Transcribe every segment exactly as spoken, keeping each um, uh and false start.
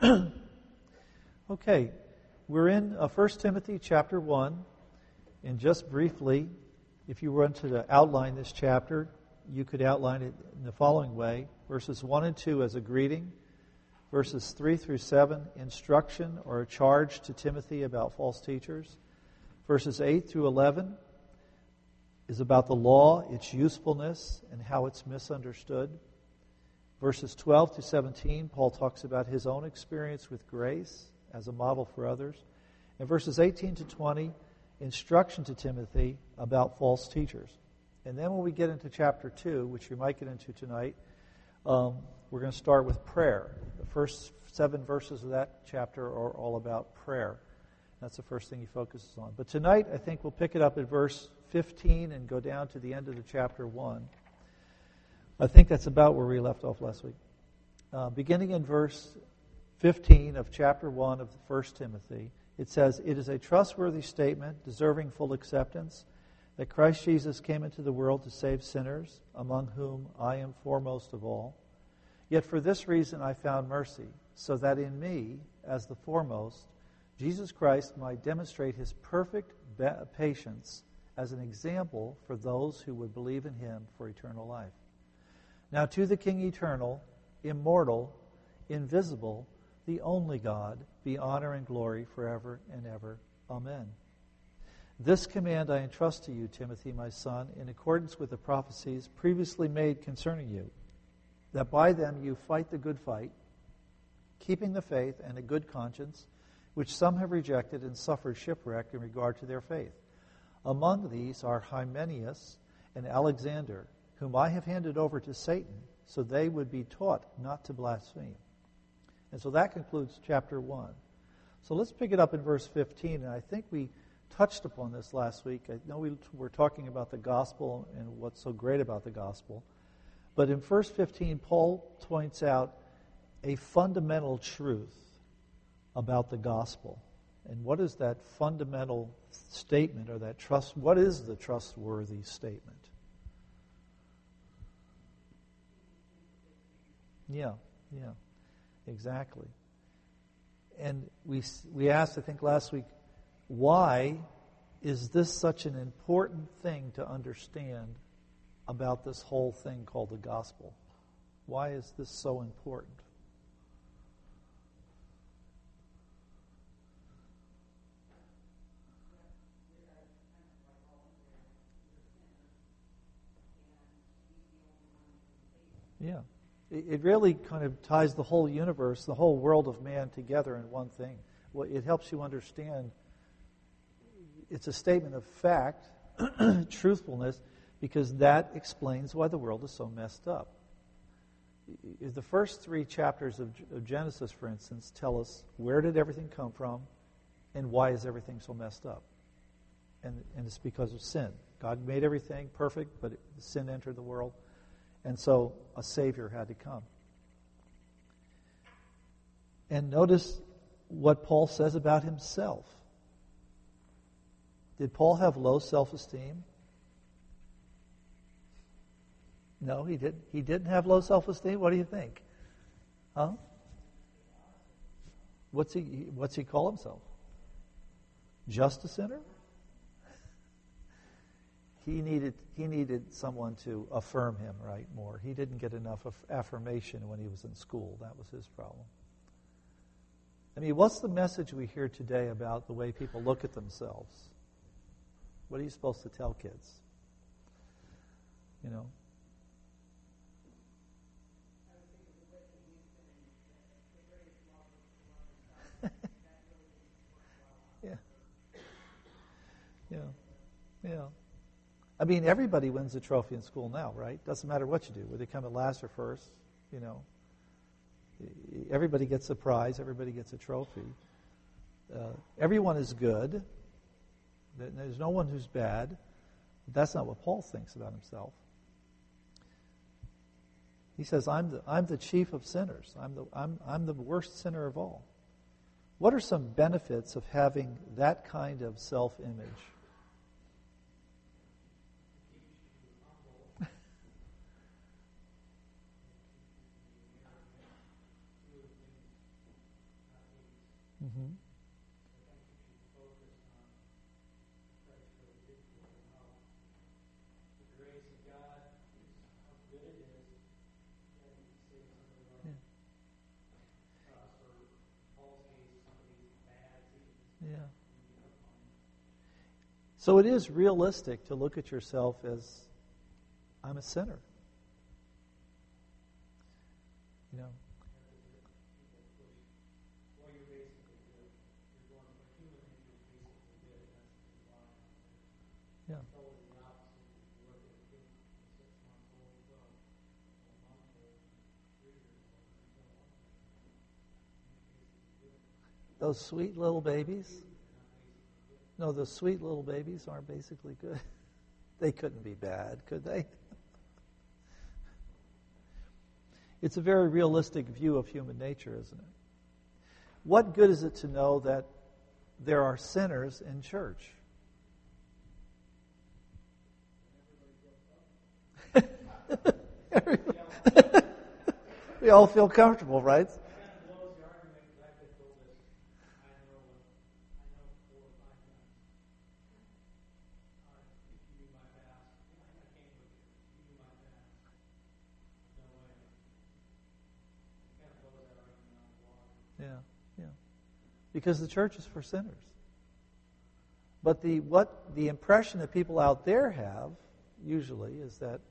Okay, we're in uh, First Timothy chapter one, and just briefly, if you were to outline this chapter, you could outline it in the following way. Verses one and two as a greeting, verses three through seven, instruction or a charge to Timothy about false teachers. Verses eight through eleven is about the law, its usefulness, and how it's misunderstood. Verses twelve to seventeen, Paul talks about his own experience with grace as a model for others. And verses eighteen to twenty, instruction to Timothy about false teachers. And then when we get into chapter two, which we might get into tonight, um, we're going to start with prayer. The first seven verses of that chapter are all about prayer. That's the first thing he focuses on. But tonight, I think we'll pick it up at verse fifteen and go down to the end of the chapter one. I think that's about where we left off last week. Uh, beginning in verse fifteen of chapter one of First Timothy, it says, "It is a trustworthy statement, deserving full acceptance, that Christ Jesus came into the world to save sinners, among whom I am foremost of all. Yet for this reason I found mercy, so that in me, as the foremost, Jesus Christ might demonstrate his perfect patience as an example for those who would believe in him for eternal life. Now to the King eternal, immortal, invisible, the only God, be honor and glory forever and ever. Amen. This command I entrust to you, Timothy, my son, in accordance with the prophecies previously made concerning you, that by them you fight the good fight, keeping the faith and a good conscience, which some have rejected and suffered shipwreck in regard to their faith. Among these are Hymenaeus and Alexander, whom I have handed over to Satan, so they would be taught not to blaspheme." And so that concludes chapter one. So let's pick it up in verse fifteen, and I think we touched upon this last week. I know we were talking about the gospel and what's so great about the gospel. But in verse fifteen, Paul points out a fundamental truth about the gospel. And what is that fundamental statement, or that trust? What is the trustworthy statement? Yeah, yeah, exactly. And we we asked, I think last week, why is this such an important thing to understand about this whole thing called the gospel? Why is this so important? Yeah. It really kind of ties the whole universe, the whole world of man together in one thing. Well, it helps you understand. It's a statement of fact, truthfulness, because that explains why the world is so messed up. The first three chapters of Genesis, for instance, tell us where did everything come from and why is everything so messed up. And, and it's because of sin. God made everything perfect, but sin entered the world. And so a Savior had to come. And notice what Paul says about himself. Did Paul have low self-esteem? No, he didn't. He didn't have low self-esteem. What do you think? Huh? What's he, what's he call himself? Just a sinner? He needed he needed someone to affirm him, right, more. He didn't get enough of affirmation when he was in school. That was his problem. I mean, what's the message we hear today about the way people look at themselves? What are you supposed to tell kids? You know? yeah. Yeah. Yeah. I mean, everybody wins a trophy in school now, right? Doesn't matter what you do, whether you come at last or first, you know. Everybody gets a prize. Everybody gets a trophy. Uh, everyone is good. There's no one who's bad. But that's not what Paul thinks about himself. He says, I'm the, I'm the chief of sinners. I'm the, I'm, I'm the worst sinner of all. What are some benefits of having that kind of self-image? Mm-hmm. Yeah. So it is realistic to look at yourself as, I'm a sinner. You know. Yeah. Those sweet little babies. No, those sweet little babies aren't basically good. They couldn't be bad, could they? It's a very realistic view of human nature, isn't it? What good is it to know that there are sinners in church? We all feel comfortable, right? Yeah, yeah. Because the church is for sinners. But the what the impression that people out there have usually is that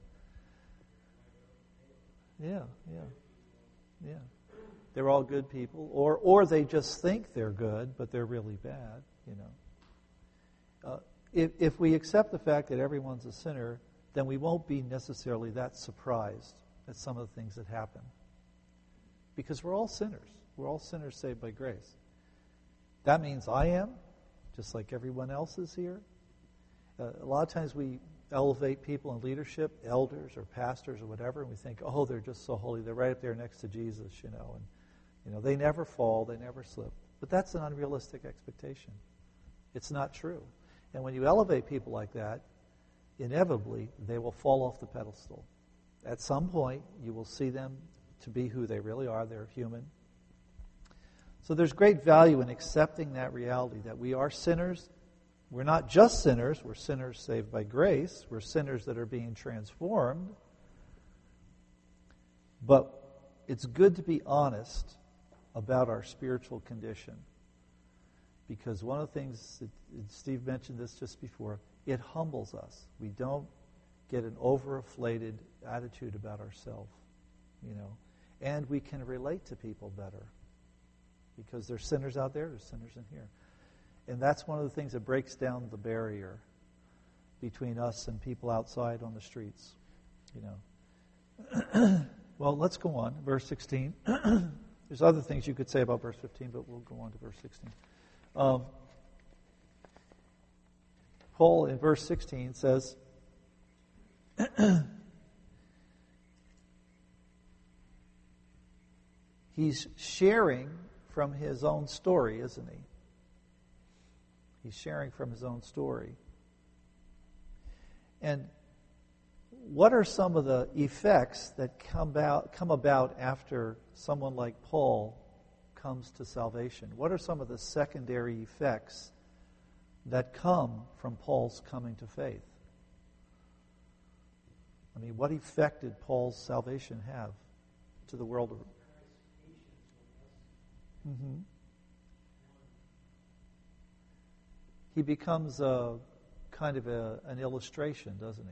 yeah, yeah. Yeah. They're all good people, or or they just think they're good, but they're really bad, you know. Uh, if if we accept the fact that everyone's a sinner, then we won't be necessarily that surprised at some of the things that happen. Because we're all sinners. We're all sinners saved by grace. That means I am, just like everyone else is here. Uh, a lot of times we elevate people in leadership, elders or pastors or whatever, and we think, oh, they're just so holy. They're right up there next to Jesus, you know, and you know they never fall, they never slip. But that's an unrealistic expectation. It's not true. And when you elevate people like that, inevitably they will fall off the pedestal. At some point, you will see them to be who they really are. They're human. So there's great value in accepting that reality that we are sinners. We're not just sinners. We're sinners saved by grace. We're sinners that are being transformed. But it's good to be honest about our spiritual condition. Because one of the things, that Steve mentioned this just before, it humbles us. We don't get an overinflated attitude about ourselves, you know. And we can relate to people better. Because there's sinners out there, there's sinners in here. And that's one of the things that breaks down the barrier between us and people outside on the streets, you know. Well, let's go on. Verse sixteen. There's other things you could say about verse fifteen, but we'll go on to verse sixteen. Um, Paul in verse sixteen says, he's sharing from his own story, isn't he? He's sharing from his own story. And what are some of the effects that come about, come about after someone like Paul comes to salvation? What are some of the secondary effects that come from Paul's coming to faith? I mean, what effect did Paul's salvation have to the world? Mm-hmm. He becomes a kind of a, an illustration, doesn't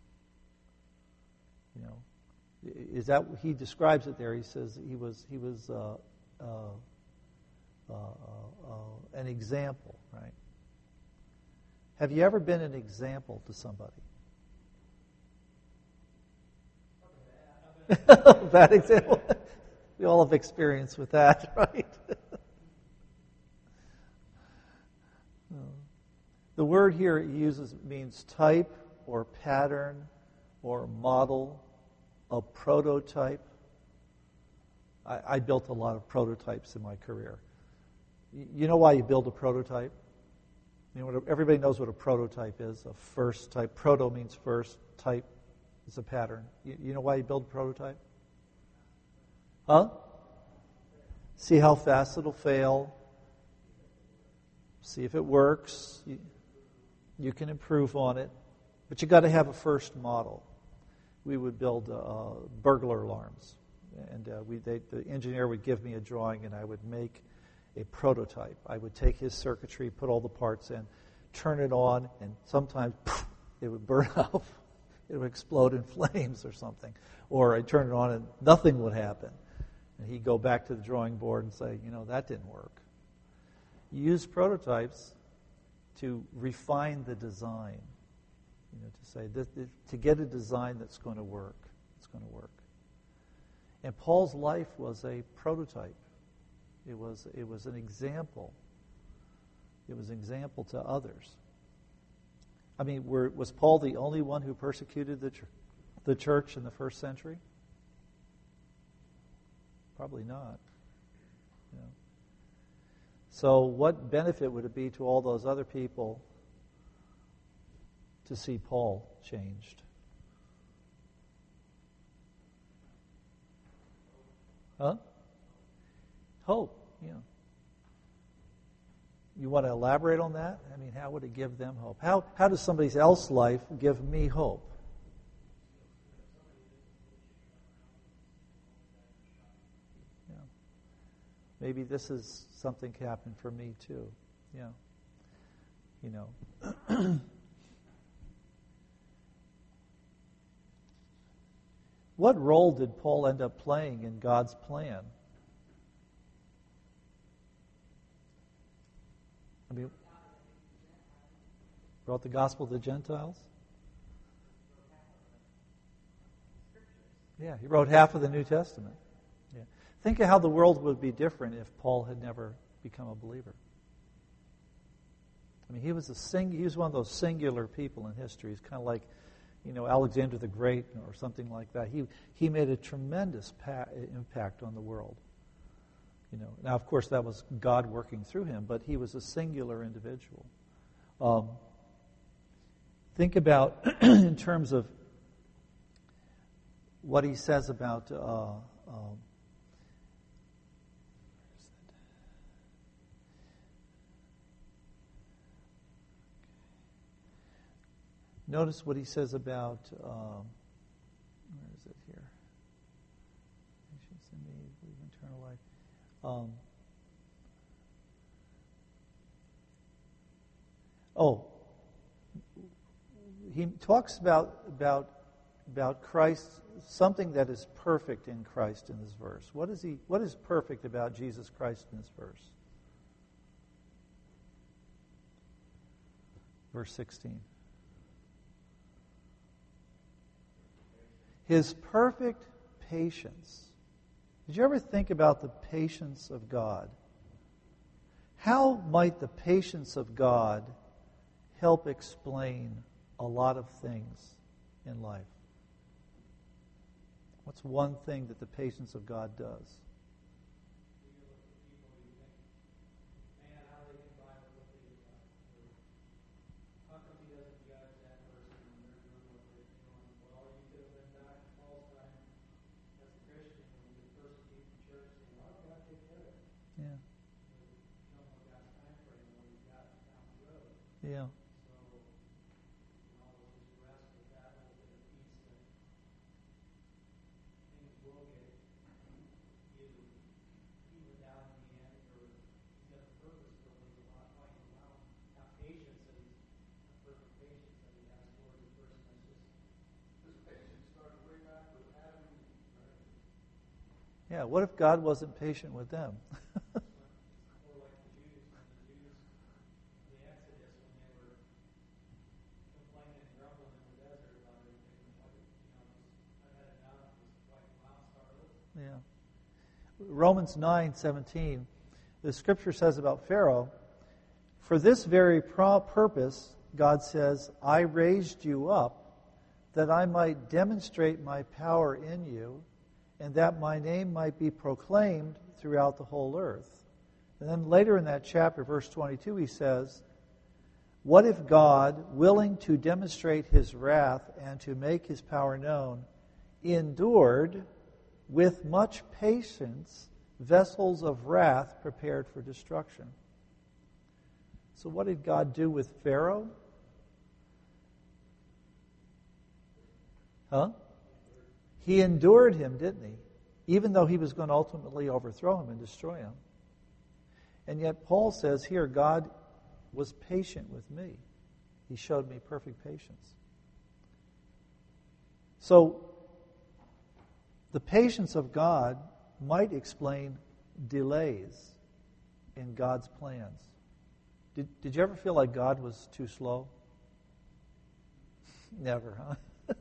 he? You know, is that he describes it there? He says he was he was uh, uh, uh, uh, an example, right? Have you ever been an example to somebody? Bad example. We all have experience with that, right? The word here it uses means type or pattern or model, a prototype. I, I built a lot of prototypes in my career. You know why you build a prototype? You know what, everybody knows what a prototype is. A first type. Proto means first. Type is a pattern. You, you know why you build a prototype? Huh? See how fast it'll fail. see if it works. You, you can improve on it, but you got to have a first model. We would build uh, burglar alarms, and uh, we they, the engineer would give me a drawing, and I would make a prototype. I would take his circuitry, put all the parts in, turn it on, and sometimes poof, it would burn up. It would explode in flames or something. Or I'd turn it on and nothing would happen. And he'd go back to the drawing board and say, you know, that didn't work. You use prototypes to refine the design. You know, to say, this, this, to get a design that's going to work. It's going to work. And Paul's life was a prototype. It was, it was an example. It was an example to others. I mean, were, was Paul the only one who persecuted the, ch- the church in the first century? Probably not. You know. So what benefit would it be to all those other people to see Paul changed? Huh? Hope, yeah. You want to elaborate on that? I mean, how would it give them hope? How how does somebody else's life give me hope? Yeah. Maybe this is something can happen for me too. Yeah. You know. What role did Paul end up playing in God's plan? I mean, brought the gospel to the Gentiles? Yeah, he wrote half of the New Testament. Yeah. Think of how the world would be different if Paul had never become a believer. I mean, he was a sing- he was one of those singular people in history. He's kind of like, you know, Alexander the Great or something like that. He he made a tremendous pa- impact on the world. You know, now, of course, that was God working through him, but he was a singular individual. Um, think about, in terms of what he says about uh, um, notice what he says about, um, where is it here? Patience in me, believe in eternal life. Um, oh, he talks about about about Christ, something that is perfect in Christ in this verse. What is he? What is perfect about Jesus Christ in this verse? Verse sixteen. His perfect patience. Did you ever think about the patience of God? How might the patience of God help explain a lot of things in life? What's one thing that the patience of God does? Yeah. Yeah, what if God wasn't patient with them? Yeah. Romans nine seventeen, the scripture says about Pharaoh, for this very pro- purpose, God says, I raised you up that I might demonstrate my power in you and that my name might be proclaimed throughout the whole earth. And then later in that chapter, verse twenty-two, he says, what if God, willing to demonstrate his wrath and to make his power known, endured with much patience vessels of wrath prepared for destruction? So what did God do with Pharaoh? Huh? He endured him, didn't he? Even though he was going to ultimately overthrow him and destroy him. And yet Paul says here, God was patient with me. He showed me perfect patience. So, the patience of God might explain delays in God's plans. Did, did you ever feel like God was too slow? Never, huh?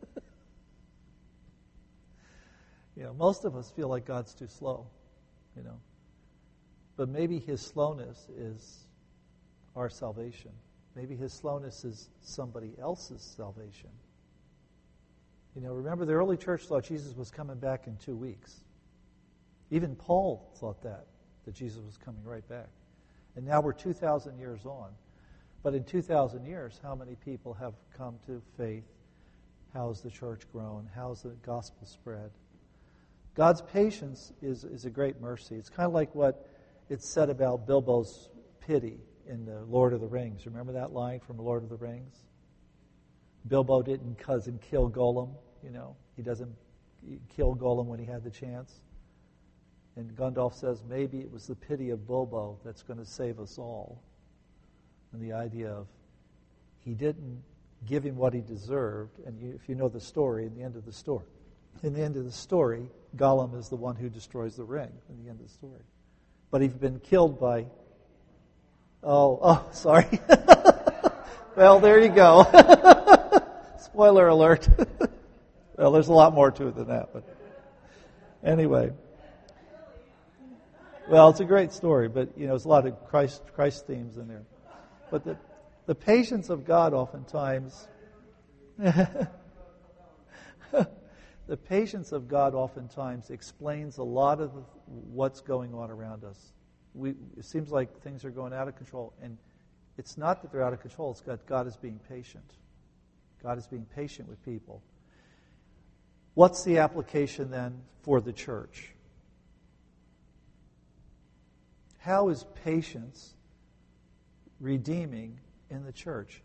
You know, most of us feel like God's too slow, you know. But maybe his slowness is our salvation. Maybe his slowness is somebody else's salvation. You know, remember the early church thought Jesus was coming back in two weeks. Even Paul thought that, that Jesus was coming right back. And now we're two thousand years on. But in two thousand years, how many people have come to faith? How's the church grown? How's the gospel spread? God's patience is, is a great mercy. It's kind of like what it's said about Bilbo's pity in the Lord of the Rings. Remember that line from Lord of the Rings? Bilbo didn't cousin kill Gollum, you know. He doesn't kill Gollum when he had the chance. And Gandalf says, maybe it was the pity of Bilbo that's going to save us all. And the idea of he didn't give him what he deserved. And you, if you know the story, in the end of the story, in the end of the story, Gollum is the one who destroys the ring in the end of the story. But he's been killed by... Oh, oh, sorry. Well, there you go. Spoiler alert. Well, there's a lot more to it than that, but anyway. Well, it's a great story, but you know, there's a lot of Christ Christ themes in there. But the the patience of God oftentimes the patience of God oftentimes explains a lot of what's going on around us. We, it seems like things are going out of control, and it's not that they're out of control. It's that God is being patient. God is being patient with people. What's the application then for the church? How is patience redeeming in the church?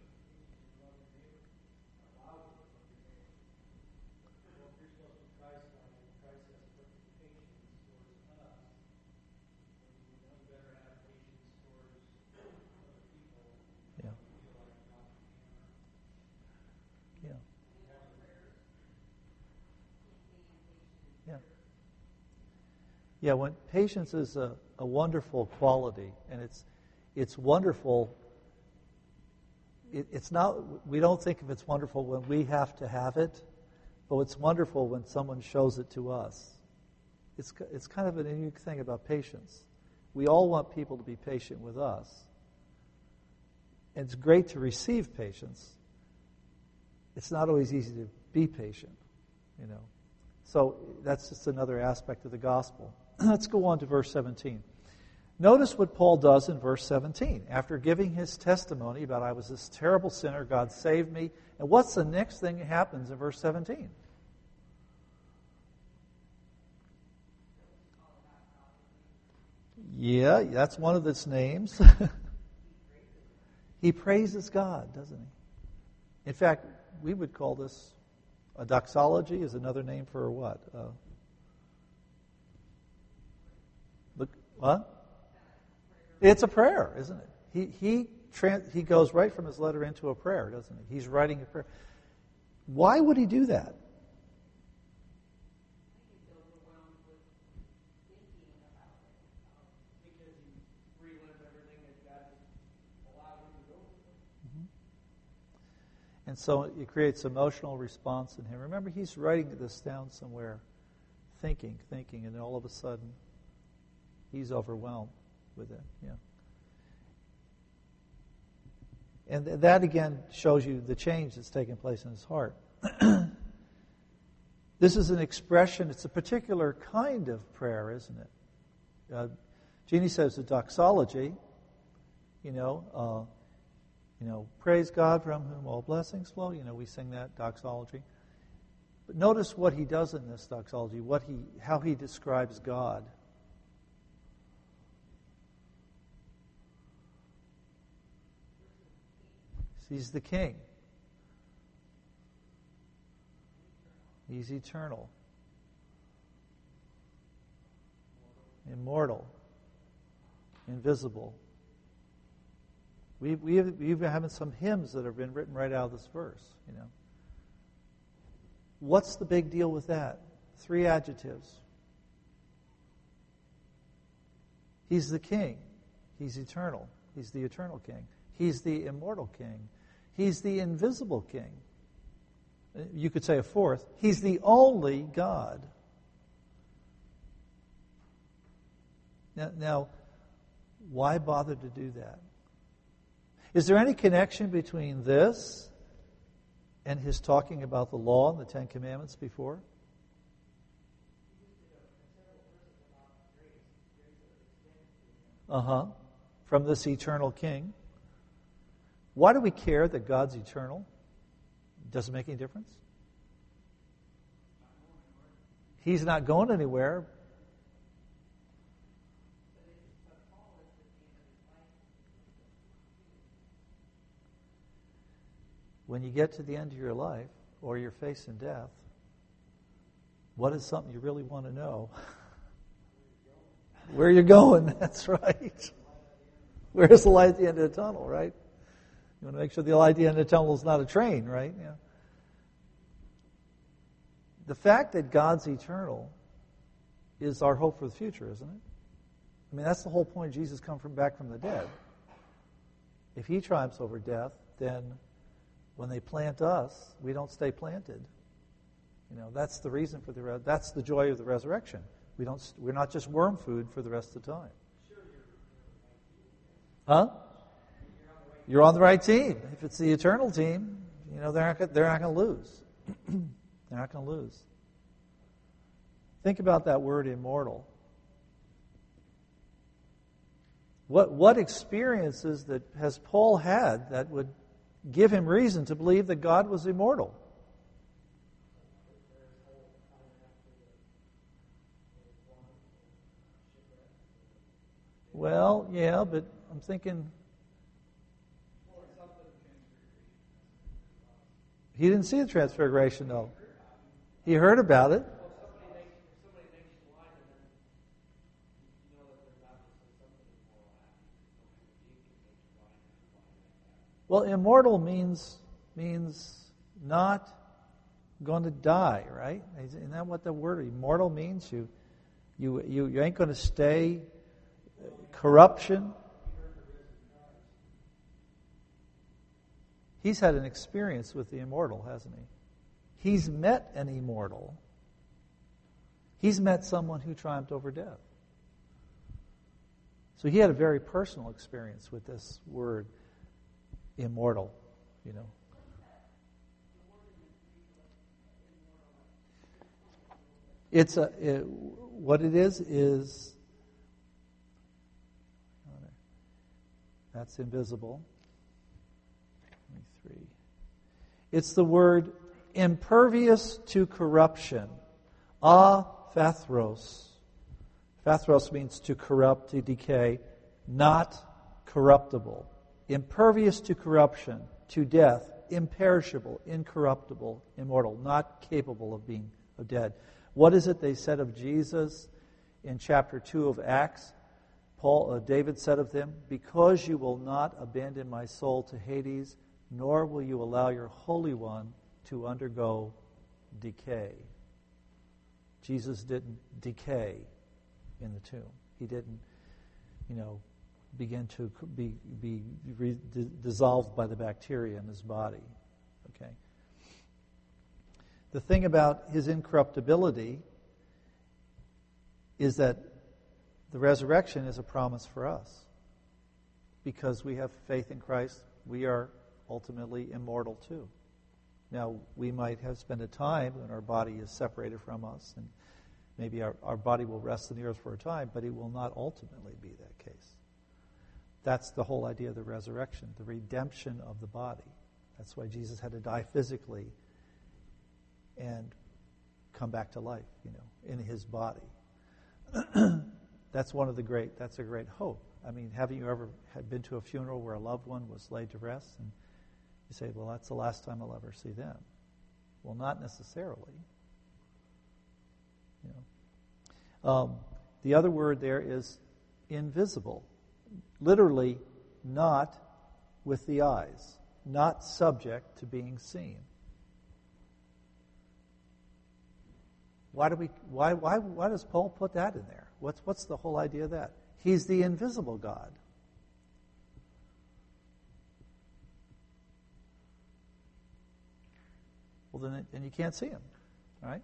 Yeah, when patience is a, a wonderful quality, and it's it's wonderful. It, it's not. We don't think of it's wonderful when we have to have it, but it's wonderful when someone shows it to us. It's it's kind of a unique thing about patience. We all want people to be patient with us, and it's great to receive patience. It's not always easy to be patient, you know. So that's just another aspect of the gospel. Let's go on to verse seventeen. Notice what Paul does in verse seventeen. After giving his testimony about I was this terrible sinner, God saved me. And what's the next thing that happens in verse seventeen? Yeah, that's one of its names. He praises God, doesn't he? In fact, we would call this a doxology is another name for what? Uh, look, what? It's a prayer, isn't it? He he trans, he goes right from his letter into a prayer, doesn't he? He's writing a prayer. Why would he do that? And so it creates emotional response in him. Remember, he's writing this down somewhere, thinking, thinking, and all of a sudden, he's overwhelmed with it. Yeah. And that, again, shows you the change that's taking place in his heart. This is an expression, it's a particular kind of prayer, isn't it? Uh, Jeannie says a doxology, you know, uh, You know, praise God from whom all blessings flow. You know, we sing that doxology. But notice what he does in this doxology, what he, how he describes God. He's the King. He's eternal. Immortal. Invisible. We we we even have some hymns that have been written right out of this verse, you know. What's the big deal with that? Three adjectives. He's the King. He's eternal. He's the eternal King. He's the immortal King. He's the invisible King. You could say a fourth. He's the only God. Now, now, why bother to do that? Is there any connection between this and his talking about the law and the Ten Commandments before? Uh-huh. From this eternal King. Why do we care that God's eternal? Does it make any difference? He's not going anywhere. When you get to the end of your life, or you're facing death, what is something you really want to know? Where you're going, that's right. Where's the light at the end of the tunnel, right? You want to make sure the light at the end of the tunnel is not a train, right? Yeah. The fact that God's eternal is our hope for the future, isn't it? I mean, that's the whole point. Jesus come from back from the dead. If he triumphs over death, then when they plant us, we don't stay planted. You know, that's the reason for the re- that's the joy of the resurrection. We don't. We're not just worm food for the rest of the time. Huh? You're on the right team. If it's the eternal team, you know they're not. They're not going to lose. They're not going to lose. Think about that word immortal. What what experiences that has Paul had that would give him reason to believe that God was immortal? Well, yeah, but I'm thinking he didn't see the transfiguration, though. He heard about it. Well, immortal means means not going to die, right? Isn't that what the word immortal means? You you you, you ain't going to stay. Corruption. He's had an experience with the immortal, hasn't he? He's met an immortal. He's met someone who triumphed over death. So he had a very personal experience with this word immortal, you know. It's a it, what it is is that's invisible. twenty-three. It's the word impervious to corruption. Aphathros. Phathros means to corrupt, to decay, not corruptible. Impervious to corruption, to death, imperishable, incorruptible, immortal, not capable of being of dead. What is it they said of Jesus in chapter two of Acts? Paul, uh, David said of them, "Because you will not abandon my soul to Hades, nor will you allow your Holy One to undergo decay." Jesus didn't decay in the tomb. He didn't, you know, begin to be, be re- dissolved by the bacteria in his body. Okay. The thing about his incorruptibility is that the resurrection is a promise for us. Because we have faith in Christ, we are ultimately immortal too. Now, we might have spent a time when our body is separated from us, and maybe our, our body will rest in the earth for a time, but it will not ultimately be that case. That's the whole idea of the resurrection, the redemption of the body. That's why Jesus had to die physically and come back to life, you know, in his body. That's one of the great, that's a great hope. I mean, haven't you ever had been to a funeral where a loved one was laid to rest? And You say, well, that's the last time I'll ever see them. Well, not necessarily. You know. Um, the other word there is invisible. Literally, not with the eyes, not subject to being seen. Why do we? Why? Why? Why does Paul put that in there? What's What's the whole idea of that? He's the invisible God. Well, then, then you can't see him, right?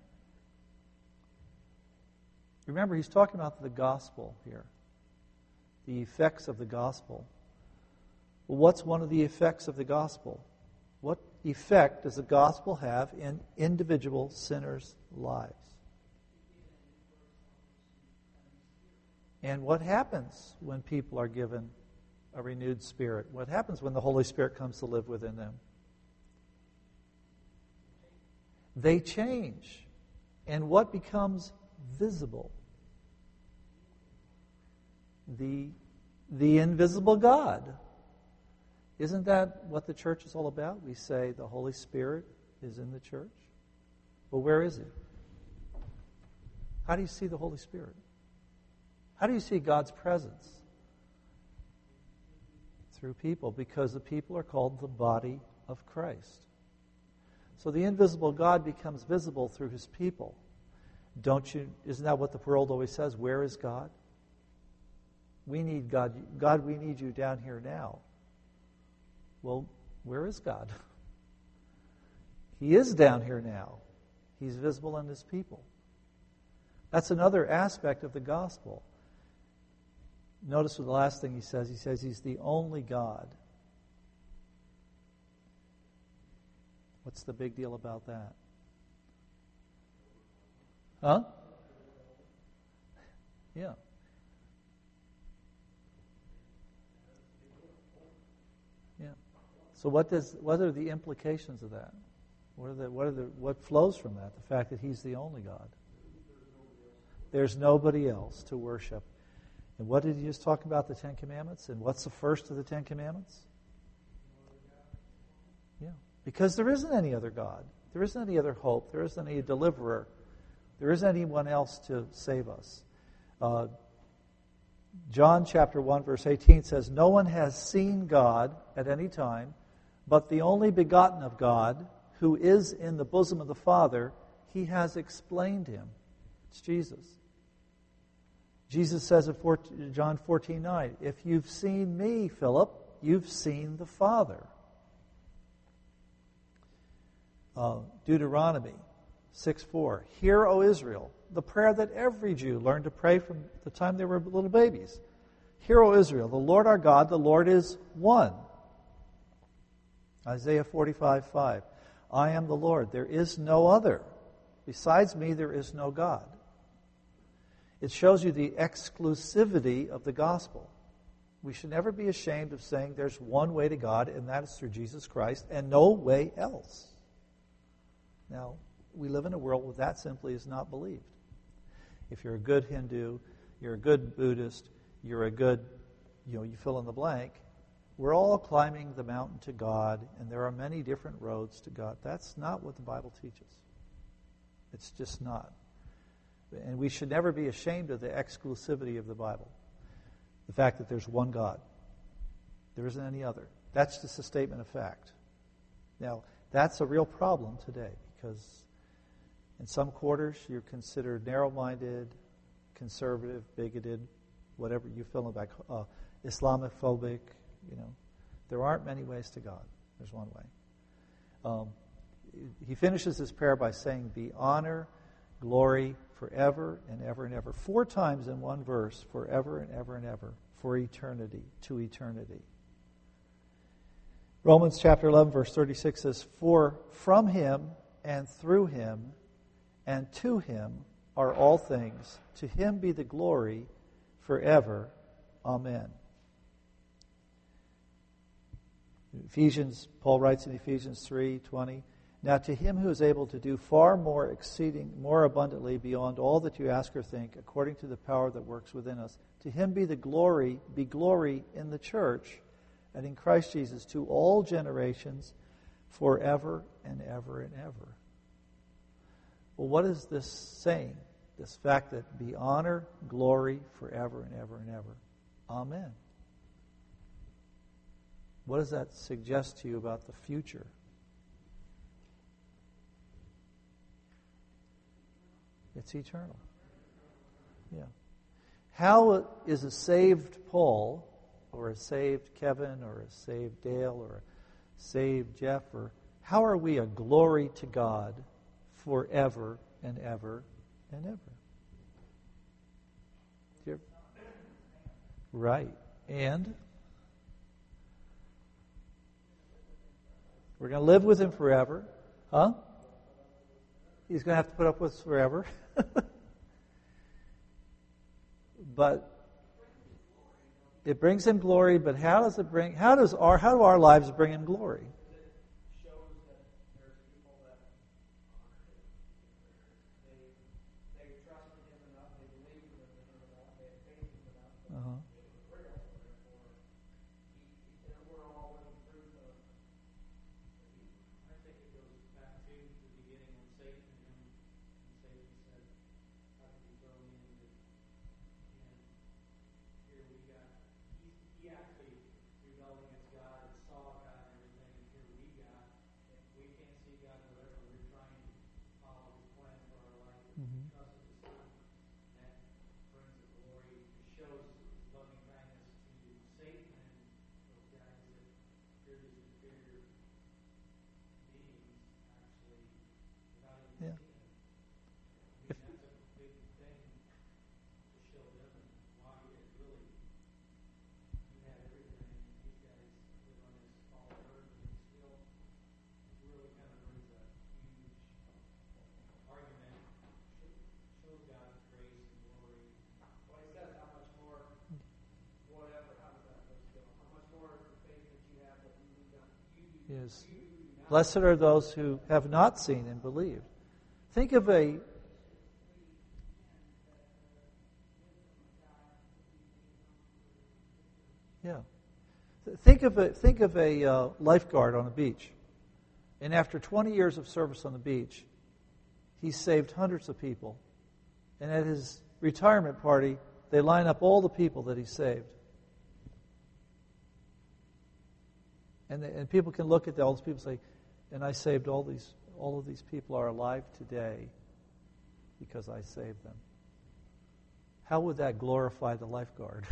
Remember, he's talking about the gospel here, the effects of the gospel. Well, what's one of the effects of the gospel? What effect does the gospel have in individual sinners' lives? And what happens when people are given a renewed spirit? What happens when the Holy Spirit comes to live within them? They change. And what becomes visible? The, the invisible God. Isn't that what the church is all about? We say the Holy Spirit is in the church. Well, where is He? How do you see the Holy Spirit? How do you see God's presence? Through people, because the people are called the body of Christ. So the invisible God becomes visible through His people. Don't you? Isn't that what the world always says? Where is God? We need God. God, we need you down here now. Well, where is God? He is down here now. He's visible in His people. That's another aspect of the gospel. Notice the last thing he says. He says He's the only God. What's the big deal about that? Huh? Yeah. Yeah. So what does what are the implications of that? What are the what are the what flows from that? The fact that He's the only God. There's nobody else to worship. And what did he just talk about, the Ten Commandments? And what's the first of the Ten Commandments? Yeah. Because there isn't any other God. There isn't any other hope. There isn't any deliverer. There isn't anyone else to save us. Uh, John chapter one, verse eighteen says, "No one has seen God at any time, but the only begotten of God, who is in the bosom of the Father, He has explained Him." It's Jesus. Jesus says in John fourteen nine, "If you've seen me, Philip, you've seen the Father." Uh, Deuteronomy six four, "Hear, O Israel, the prayer that every Jew learned to pray from the time they were little babies. Hear, O Israel, the Lord our God, the Lord is one." Isaiah forty-five five, "I am the Lord, there is no other. Besides me, there is no God." It shows you the exclusivity of the gospel. We should never be ashamed of saying there's one way to God, and that is through Jesus Christ, and no way else. Now, we live in a world where that simply is not believed. If you're a good Hindu, you're a good Buddhist, you're a good, you know, you fill in the blank, we're all climbing the mountain to God, and there are many different roads to God. That's not what the Bible teaches. It's just not. And we should never be ashamed of the exclusivity of the Bible. The fact that there's one God. There isn't any other. That's just a statement of fact. Now, that's a real problem today, because in some quarters you're considered narrow-minded, conservative, bigoted, whatever you fill in back, uh, Islamophobic, you know. There aren't many ways to God. There's one way. Um, he finishes his prayer by saying, "Be honor, glory, forever and ever and ever." Four times in one verse, forever and ever and ever, for eternity, to eternity. Romans chapter eleven, verse thirty-six says, "For from Him and through Him and to Him are all things. To Him be the glory forever. Amen." Ephesians, Paul writes in Ephesians three twenty, "Now to Him who is able to do far more exceeding, more abundantly beyond all that you ask or think, according to the power that works within us, to Him be the glory, be glory in the church and in Christ Jesus to all generations, forever and ever and ever. Well, what is this saying? This fact that be honor, glory forever and ever and ever. Amen. What does that suggest to you about the future? It's eternal. Yeah. How is a saved Paul, or a saved Kevin, or a saved Dale, or a saved Jeff, or how are we a glory to God forever and ever and ever? You- Right. And we're going to live with him forever. Huh? He's going to have to put up with us forever. But it brings him glory, but how does it bring how does our how do our lives bring him glory? Uh-huh. Yeah. If, yes. Blessed are those who have not seen and believed. Think of a yeah. Think of a think of a uh, lifeguard on a beach, and after twenty years of service on the beach, he's saved hundreds of people, and at his retirement party, they line up all the people that he saved, and they, and people can look at all those people and say, and I saved all these. All of these people are alive today because I saved them. How would that glorify the lifeguard?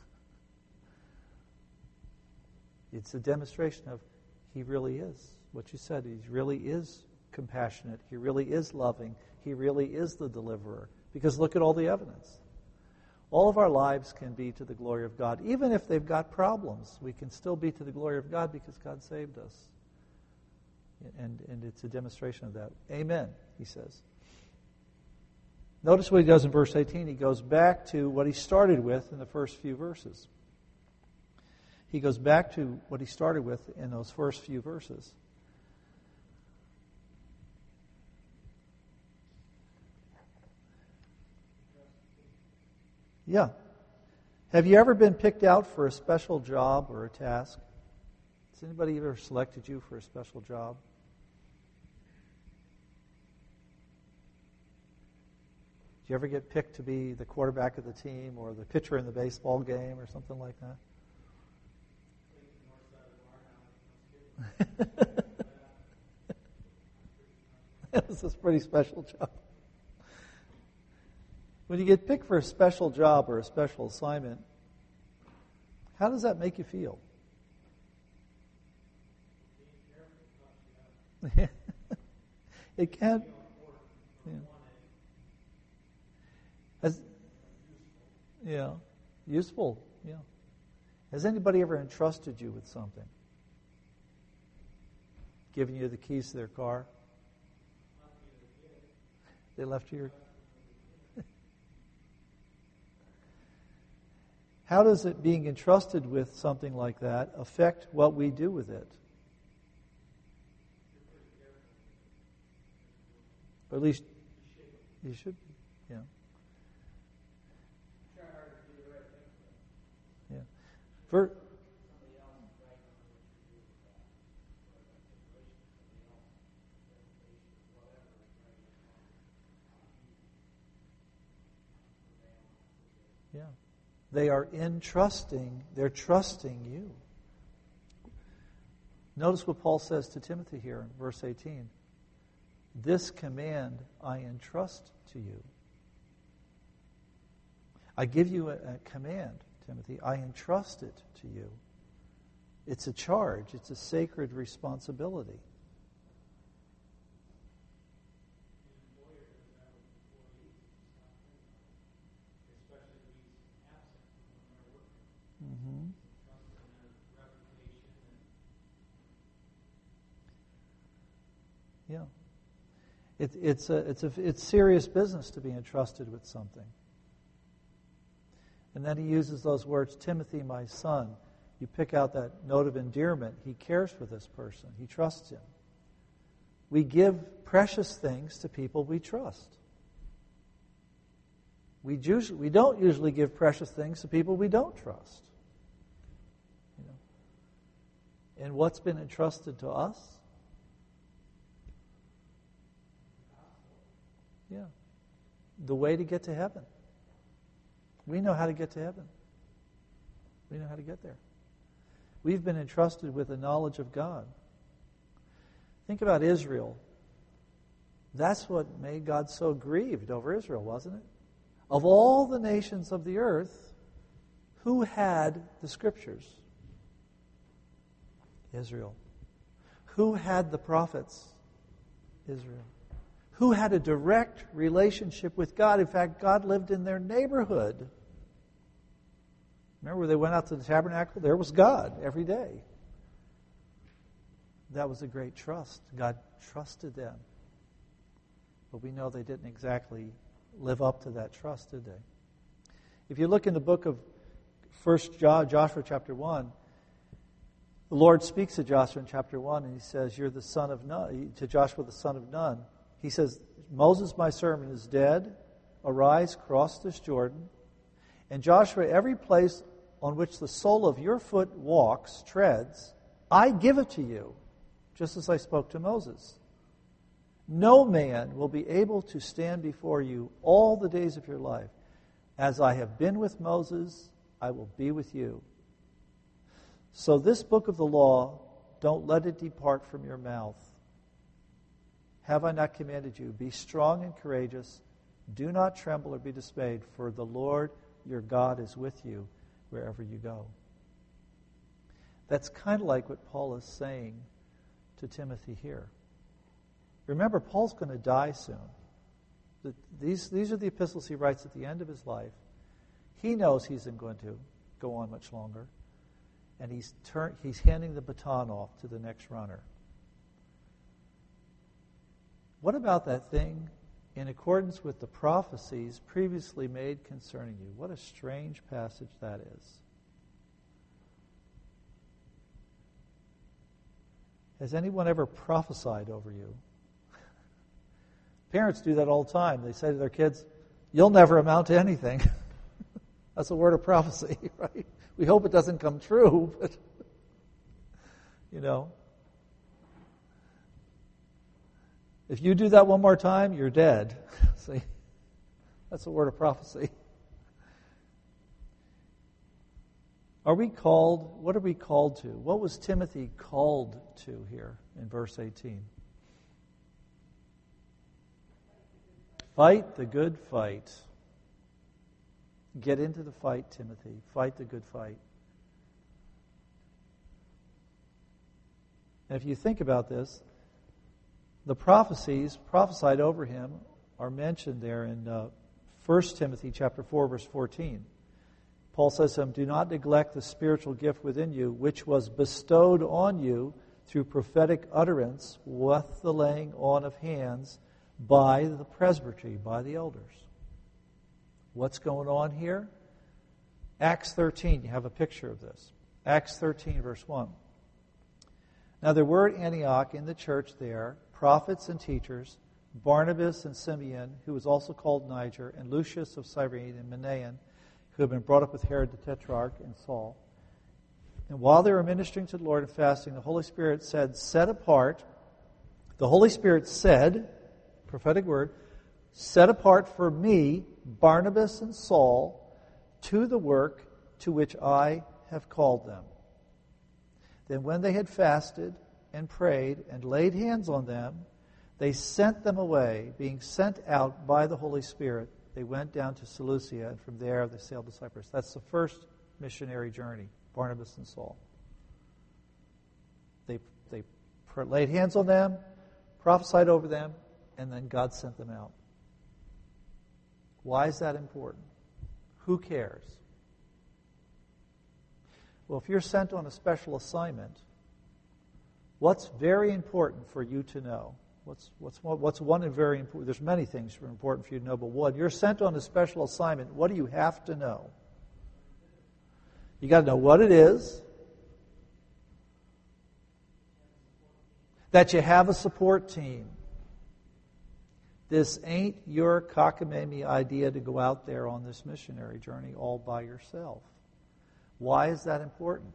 It's a demonstration of he really is what you said. He really is compassionate. He really is loving. He really is the deliverer. Because look at all the evidence. All of our lives can be to the glory of God. Even if they've got problems, we can still be to the glory of God because God saved us. And, and it's a demonstration of that. Amen, he says. Notice what he does in verse eighteen. He goes back to what he started with in the first few verses. He goes back to what he started with in those first few verses. Yeah. Have you ever been picked out for a special job or a task? Has anybody ever selected you for a special job? Did you ever get picked to be the quarterback of the team or the pitcher in the baseball game or something like that? This is a pretty special job. When you get picked for a special job or a special assignment, how does that make you feel? It can. Yeah. Has, yeah. Useful. Yeah. Has anybody ever entrusted you with something? Given you the keys to their car? They left you your... How does it being entrusted with something like that affect what we do with it? Or at least you should be. Yeah. Yeah. For, They are entrusting, they're trusting you. Notice what Paul says to Timothy here in verse eighteen. This command I entrust to you. I give you a, a command, Timothy. I entrust it to you. It's a charge. It's a sacred responsibility. Mm-hmm. Yeah. It, it's a, it's a, it's serious business to be entrusted with something. And then he uses those words, Timothy, my son. You pick out that note of endearment. He cares for this person. He trusts him. We give precious things to people we trust. We, usually, we don't usually give precious things to people we don't trust. You know? And what's been entrusted to us? Yeah. The way to get to heaven. We know how to get to heaven. We know how to get there. We've been entrusted with the knowledge of God. Think about Israel. That's what made God so grieved over Israel, wasn't it? Of all the nations of the earth, who had the Scriptures? Israel. Who had the prophets? Israel. Who had a direct relationship with God? In fact, God lived in their neighborhood. Remember where they went out to the tabernacle? There was God every day. That was a great trust. God trusted them. But we know they didn't exactly live up to that trust, did they? If you look in the book of First Joshua chapter one, the Lord speaks to Joshua in chapter one, and he says, you're the son of Nun, to Joshua the son of Nun. He says, Moses, my servant, is dead. Arise, cross this Jordan. And Joshua, every place on which the sole of your foot walks, treads, I give it to you, just as I spoke to Moses. No man will be able to stand before you all the days of your life. As I have been with Moses, I will be with you. So this book of the law, don't let it depart from your mouth. Have I not commanded you? Be strong and courageous. Do not tremble or be dismayed, for the Lord your God is with you wherever you go. That's kind of like what Paul is saying to Timothy here. Remember, Paul's going to die soon. These, these are the epistles he writes at the end of his life. He knows he isn't going to go on much longer. And he's, turn, he's handing the baton off to the next runner. What about that thing in accordance with the prophecies previously made concerning you? What a strange passage that is. Has anyone ever prophesied over you? Parents do that all the time. They say to their kids, you'll never amount to anything. That's a word of prophecy, right? We hope it doesn't come true, but, you know. If you do that one more time, you're dead. See? That's a word of prophecy. Are we called, what are we called to? What was Timothy called to here in verse eighteen? Fight the good fight. Get into the fight, Timothy. Fight the good fight. And if you think about this, the prophecies prophesied over him are mentioned there in uh, First Timothy chapter four, verse fourteen. Paul says to him, do not neglect the spiritual gift within you, which was bestowed on you through prophetic utterance with the laying on of hands by the presbytery, by the elders. What's going on here? Acts thirteen, you have a picture of this. Acts thirteen, verse one. Now there were at Antioch in the church there prophets and teachers, Barnabas and Simeon, who was also called Niger, and Lucius of Cyrene and Manaen, who had been brought up with Herod the Tetrarch and Saul. And while they were ministering to the Lord and fasting, the Holy Spirit said, set apart, the Holy Spirit said, prophetic word, set apart for me Barnabas and Saul to the work to which I have called them. Then when they had fasted and prayed and laid hands on them, they sent them away, being sent out by the Holy Spirit. They went down to Seleucia, and from there they sailed to Cyprus. That's the first missionary journey, Barnabas and Saul. They, they laid hands on them, prophesied over them, and then God sent them out. Why is that important? Who cares? Well, if you're sent on a special assignment, what's very important for you to know? What's what's one, what's one and very important? There's many things that are important for you to know, but one, you're sent on a special assignment. What do you have to know? You got to know what it is, that you have a support team. This ain't your cockamamie idea to go out there on this missionary journey all by yourself. Why is that important?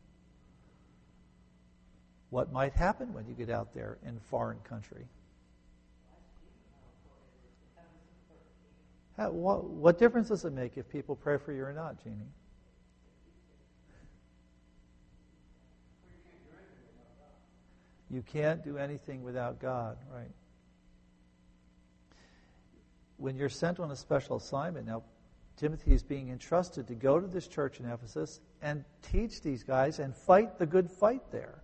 What might happen when you get out there in a foreign country? How, what, what difference does it make if people pray for you or not, Jeannie? You can't do anything without God, right? When you're sent on a special assignment, now Timothy is being entrusted to go to this church in Ephesus and teach these guys and fight the good fight there.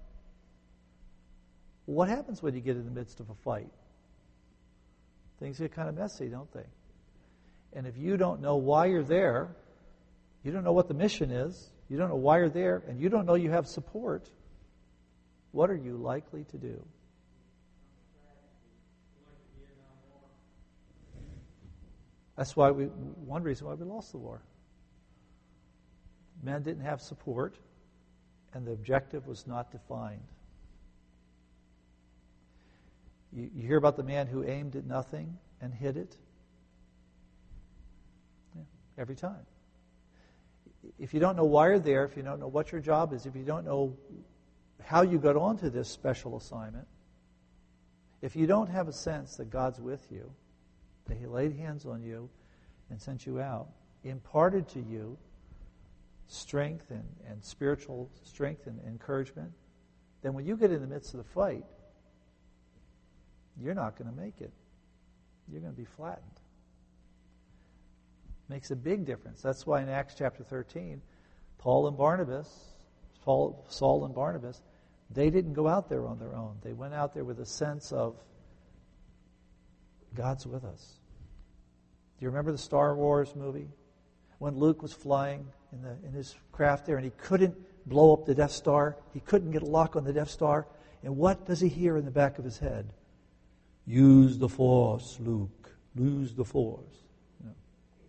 What happens when you get in the midst of a fight? Things get kind of messy, don't they? And if you don't know why you're there, you don't know what the mission is, you don't know why you're there, and you don't know you have support, what are you likely to do? That's why we, one reason why we lost the war. Men didn't have support, and the objective was not defined. You, you hear about the man who aimed at nothing and hit it? Yeah, every time. If you don't know why you're there, if you don't know what your job is, if you don't know how you got onto this special assignment, if you don't have a sense that God's with you, that He laid hands on you and sent you out, imparted to you strength and, and spiritual strength and encouragement, then when you get in the midst of the fight, you're not going to make it. You're going to be flattened. Makes a big difference. That's why in Acts chapter thirteen, Paul and Barnabas, Paul, Saul and Barnabas, they didn't go out there on their own. They went out there with a sense of God's with us. Do you remember the Star Wars movie? When Luke was flying in, the, in his craft there and he couldn't blow up the Death Star. He couldn't get a lock on the Death Star. And what does he hear in the back of his head? Use the Force, Luke. Use the Force. You know.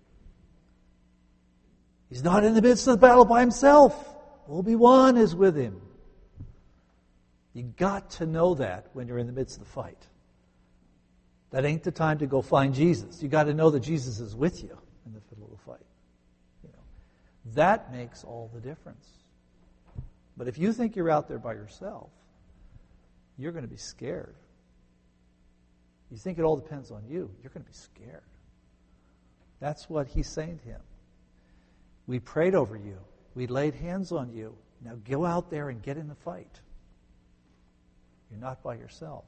He's not in the midst of the battle by himself. Obi-Wan is with him. You got to know that when you're in the midst of the fight. That ain't the time to go find Jesus. You got to know that Jesus is with you in the middle of the fight. You know, that makes all the difference. But if you think you're out there by yourself, you're going to be scared. You think it all depends on you, you're going to be scared. That's what he's saying to him. We prayed over you. We laid hands on you. Now go out there and get in the fight. You're not by yourself.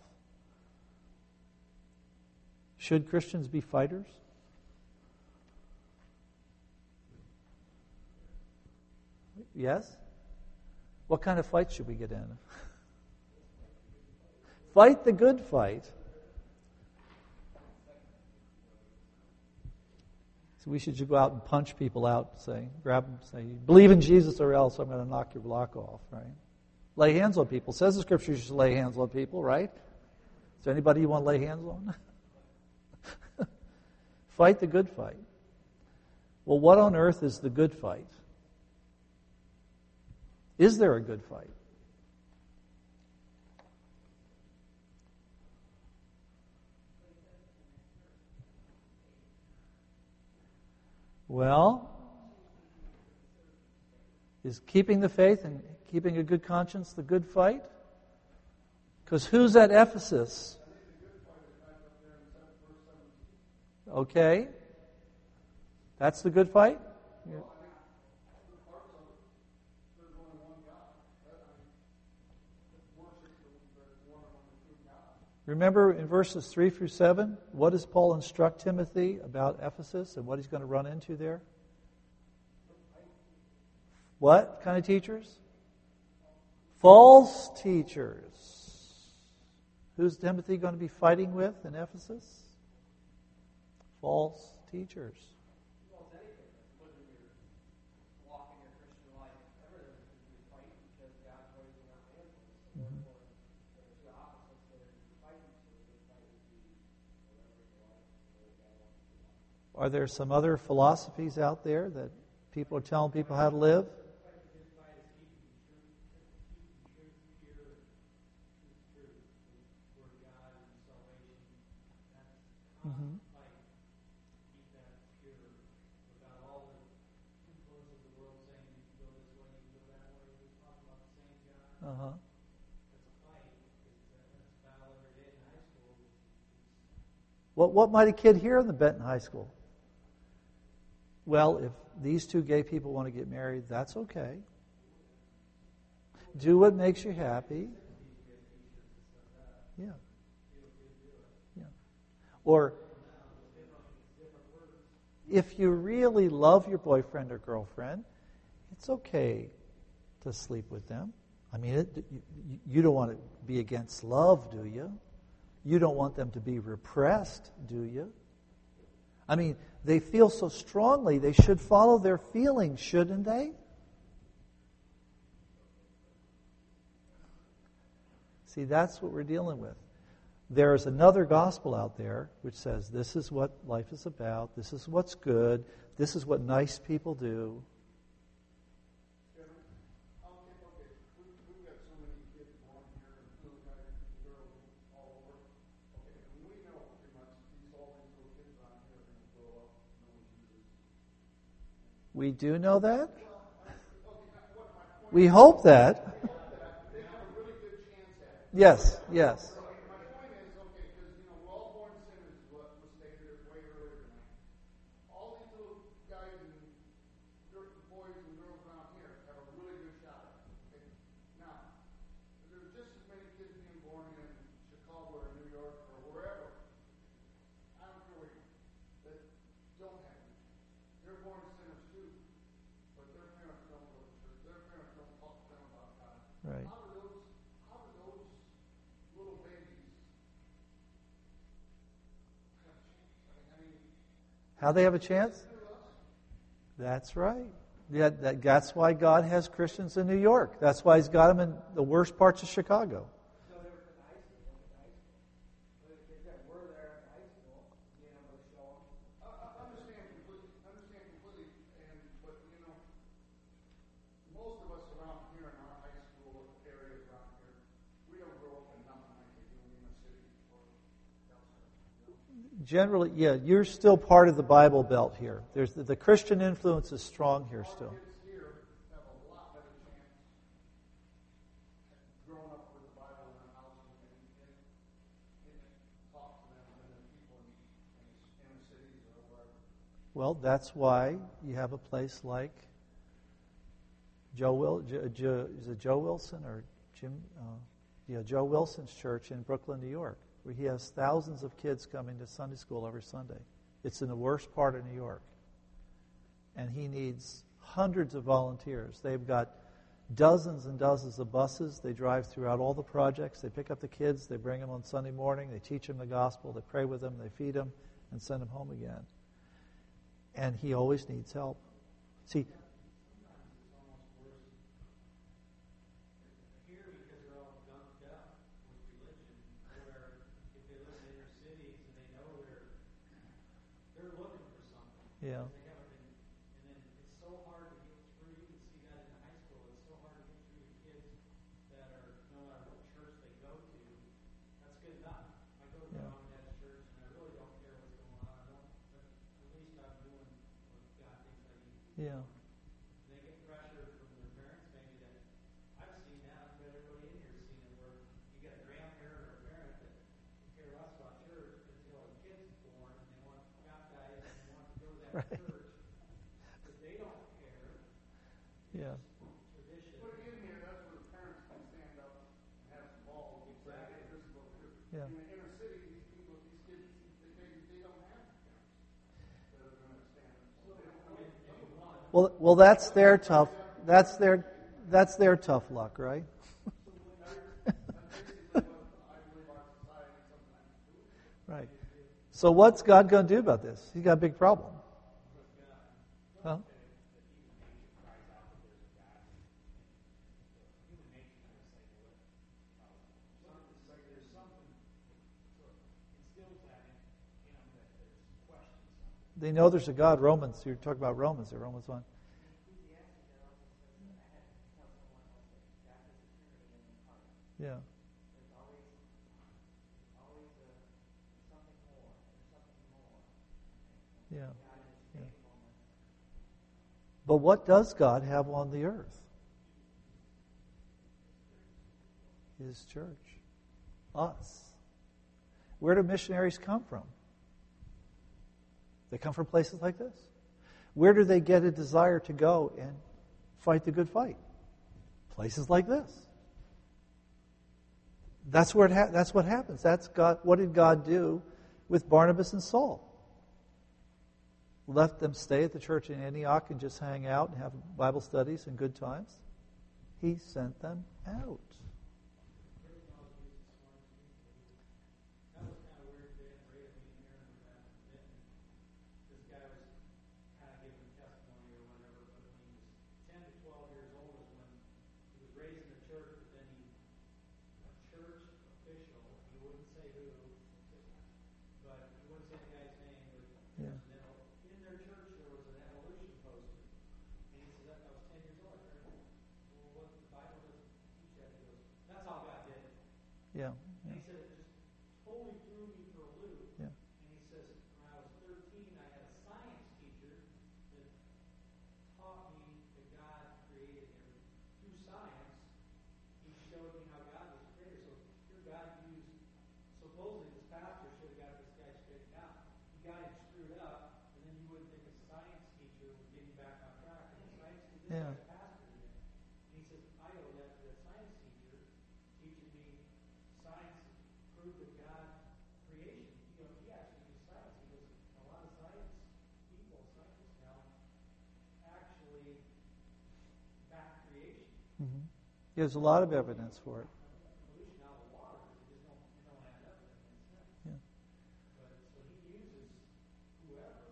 Should Christians be fighters? Yes? What kind of fight should we get in? Fight the good fight. So we should just go out and punch people out, say, grab them, say, believe in Jesus or else I'm going to knock your block off, right? Lay hands on people. It says the Scripture you should lay hands on people, right? Is there anybody you want to lay hands on? Fight the good fight. Well, what on earth is the good fight? Is there a good fight? Well, is keeping the faith and keeping a good conscience the good fight? Because who's at Ephesus? Okay. That's the good fight? You're, remember in verses three through seven, what does Paul instruct Timothy about Ephesus and what he's going to run into there? What kind of teachers? False teachers. Who's Timothy going to be fighting with in Ephesus? False teachers. Mm-hmm. Are there some other philosophies out there that people are telling people how to live? Mm-hmm. Uh-huh. What, what might a kid hear in the Benton High School? Well, if these two gay people want to get married, that's okay. Do what makes you happy. Yeah. Yeah. Or if you really love your boyfriend or girlfriend, it's okay to sleep with them. I mean, it, you, you don't want to be against love, do you? You don't want them to be repressed, do you? I mean, they feel so strongly, they should follow their feelings, shouldn't they? See, that's what we're dealing with. There is another gospel out there which says this is what life is about, this is what's good, this is what nice people do. We do know that? We hope that. Yes, yes. Right. How they have a chance? That's right. Yeah, that, that's why God has Christians in New York. That's why He's got them in the worst parts of Chicago. Generally, yeah, you're still part of the Bible Belt here. There's the, the Christian influence is strong here still. Well, that's why you have a place like Joe Will, Joe, Joe, is it Joe Wilson or Jim? Uh, yeah, Joe Wilson's church in Brooklyn, New York, where he has thousands of kids coming to Sunday school every Sunday. It's in the worst part of New York. And he needs hundreds of volunteers. They've got dozens and dozens of buses. They drive throughout all the projects. They pick up the kids. They bring them on Sunday morning. They teach them the gospel. They pray with them. They feed them and send them home again. And he always needs help. See, yeah. And then it's so hard to get through. You can see that in high school. It's so hard to get through to kids that are, no matter what church they go to, that's good enough. I go to my mom and dad's church, and I really don't care what's going on. I don't, but at least I'm doing what God thinks I need to do. Yeah. They get pressure from their parents, maybe that I've seen that. I bet everybody in here has seen it, where you get a grandparent or a parent that care less about church until a kid's born, and they want baptized, and they want to go to that Right. church. But they don't Yeah. In the inner city, these people, these kids, they, they, they don't have parents that are going to stand up. So they don't have any. Well, well, that's their tough. That's their that's their tough luck, right? Right. So what's God going to do about this? He's got a big problem. Huh? They know there's a God. Romans, you're talking about Romans or Romans one. Yeah. Yeah. Yeah. But what does God have on the earth? His church. Us. Where do missionaries come from? They come from places like this. Where do they get a desire to go and fight the good fight? Places like this. That's where it ha- that's what happens. That's God. What did God do with Barnabas and Saul? Left them stay at the church in Antioch and just hang out and have Bible studies and good times? He sent them out. Yeah. And he said it just totally threw me for a loop. Yeah. And he says, when I was thirteen, I had a science teacher that taught me that God created everything. Through science, he showed me how God was created. So here God used, supposedly this pastor should have got this guy straightened out. He got him screwed up, and then you wouldn't think a science teacher would get him back on track. And the science teacher, this Yeah. guy's a pastor again. And he says, I owe that to the science teacher teaching me science proved that God creation. You know, he actually used science because a lot of science people, scientists now, actually back creation. Mm-hmm. There's a lot of evidence for it. Evolution out of the water, they just don't, they don't add up. That makes sense. Yeah. But so he uses whoever.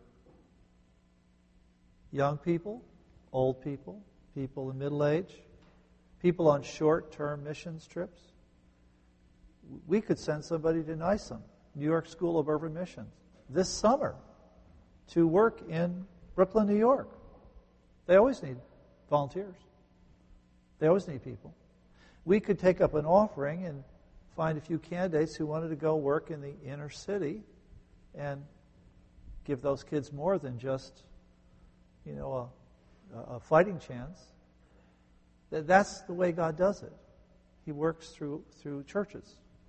Young people, old people, people in middle age, people on short-term missions trips. We could send somebody to NYSUM, New York School of Urban Missions, this summer to work in Brooklyn, New York. They always need volunteers. They always need people. We could take up an offering and find a few candidates who wanted to go work in the inner city and give those kids more than just, you know, a, a fighting chance. That's the way God does it. He works through through churches.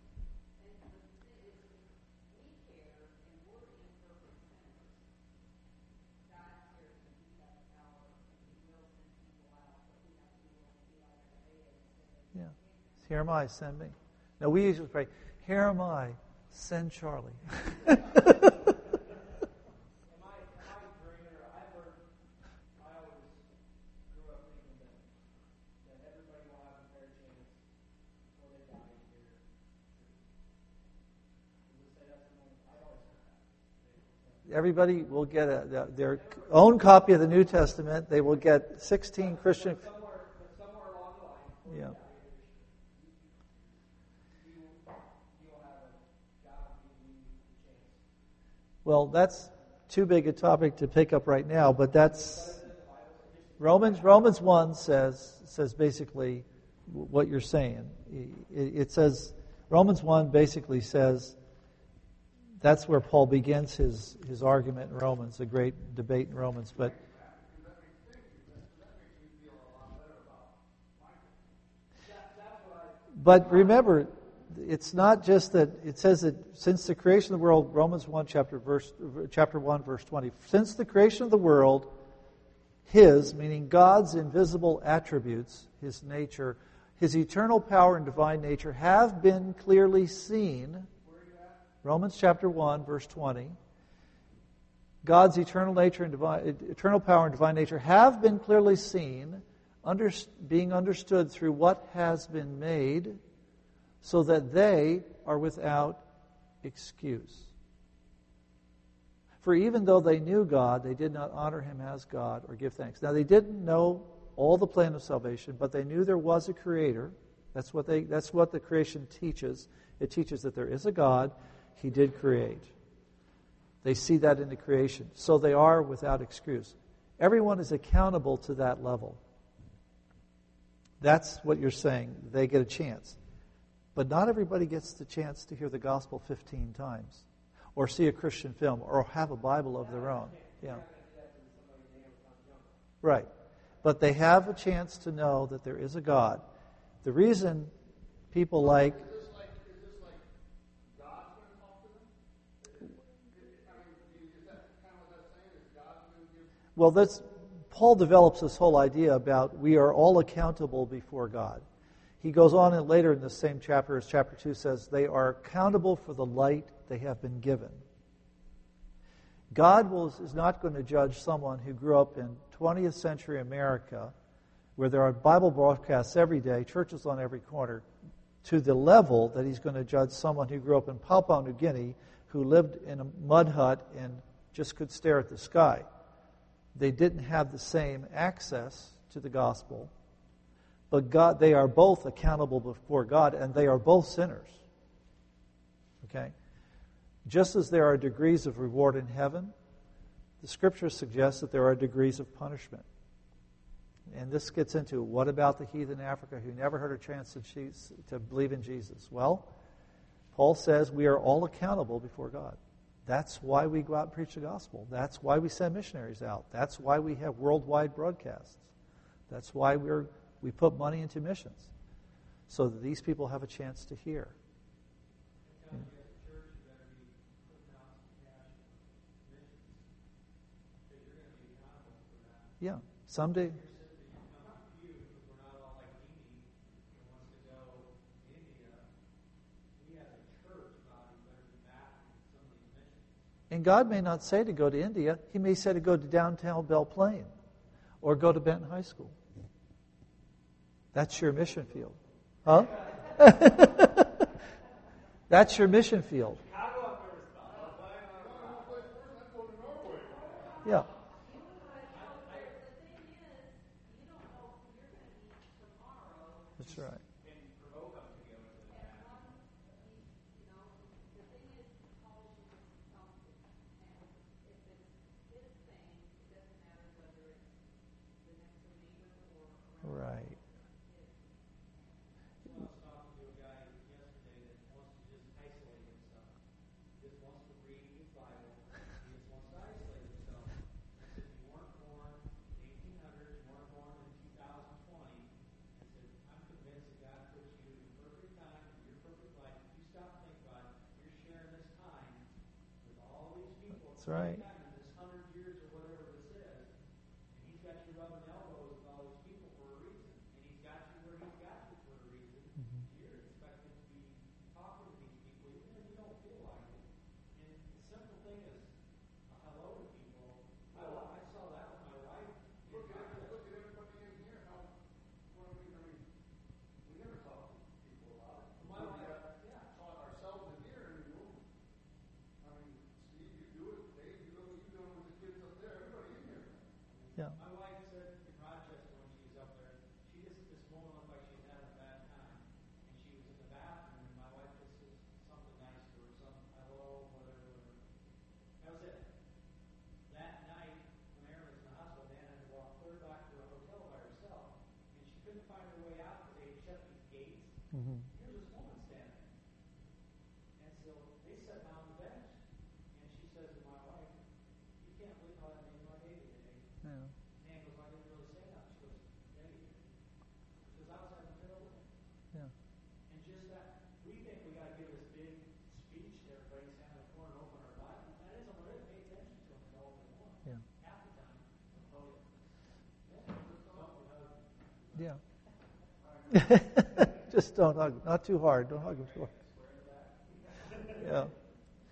Yeah. Here am I, send me. Now we usually pray, here am I, send Charlie. Everybody will get a, their own copy of the New Testament. They will get sixteen Christian. Somewhere, somewhere along the line, Yeah. you, you will have a God giving you a chance. Well, that's too big a topic to pick up right now, but that's Romans. Romans one says says basically what you're saying. It says Romans one basically says. That's where Paul begins his, his argument in Romans, a great debate in Romans. But but remember, it's not just that it says that since the creation of the world, Romans one chapter verse chapter one verse twenty, since the creation of the world, His, meaning God's invisible attributes, His nature, His eternal power and divine nature have been clearly seen, Romans chapter one, verse twenty. God's eternal nature and divine, eternal power and divine nature have been clearly seen, under, being understood through what has been made, so that they are without excuse. For even though they knew God, they did not honor Him as God or give thanks. Now, they didn't know all the plan of salvation, but they knew there was a Creator. That's what they. That's what the creation teaches. It teaches that there is a God. He did create. They see that in the creation. So they are without excuse. Everyone is accountable to that level. That's what you're saying. They get a chance. But not everybody gets the chance to hear the gospel fifteen times, or see a Christian film, or have a Bible of their own. Yeah. Right. But they have a chance to know that there is a God. The reason people like... Is this like, is this like God's going to talk to them? I mean, is that kind of what that's saying? Is God's going to give... Well, that's, Paul develops this whole idea about we are all accountable before God. He goes on and later in the same chapter, as chapter two says, they are accountable for the light they have been given. God will, is not going to judge someone who grew up in twentieth century America, where there are Bible broadcasts every day, churches on every corner, to the level that He's going to judge someone who grew up in Papua New Guinea, who lived in a mud hut and just could stare at the sky. They didn't have the same access to the gospel, but God, they are both accountable before God, and they are both sinners. Okay? Just as there are degrees of reward in heaven, the Scripture suggests that there are degrees of punishment. And this gets into, what about the heathen in Africa who never heard a chance to, Jesus, to believe in Jesus? Well, Paul says we are all accountable before God. That's why we go out and preach the gospel. That's why we send missionaries out. That's why we have worldwide broadcasts. That's why we're, we put money into missions, so that these people have a chance to hear. Yeah, someday. And God may not say to go to India. He may say to go to downtown Belle Plaine or go to Benton High School. That's your mission field. Huh? That's your mission field. Yeah. That's right. Right. I was talking to a guy yesterday that wants to just isolate himself. He just wants to read his Bible. He just wants to isolate himself. I said, you weren't born in eighteen hundred, you weren't born in two thousand twenty. I said, I'm convinced that God put you in the perfect time, in your perfect life. If you stop and think about it, you're sharing this time with all these people. That's right. In this hundred years or whatever this is. And He's got you rubbing elbows with all these people for a reason. And He's got you where He's got you for a reason. Mm-hmm. You're expected to be talking to these people, even if you don't feel like it. And the simple thing is a hello to people. I, I saw that with my wife. Look at, look at everybody in here. How, what do we, I mean, we never talk to people about it. My We wife, got yeah. taught ourselves in here, and you know, I mean, Steve, you do it. Dave, you know what you're doing with the kids up there. Everybody in here. Yeah. My wife said in Rochester when she was up there, she just this woman looked like she's having a bad time. And she was in the bathroom, and my wife just says something nice to her, something, hello, whatever, whatever. That was it. That night, when Erin was in the hospital, Dan had to walk clear back to her hotel by herself. And she couldn't find her way out because they had shut these gates. Mm-hmm. Here's this woman standing. And so they sat down on the bench. And she says to my wife, you can't believe how that made my day today. Yeah. Dan goes, I didn't really say that. She goes, yeah, you did. She goes, I was having a terrible day. Yeah. And just that, we think we got to give this big speech to everybody, stand in the corner and open our Bible. That isn't what it is. Pay attention to them and know what they want. Yeah. Half the time, oh, yeah. Yeah, don't hug. Yeah. Just don't hug. Not too hard. Don't hug them too hard. Yeah.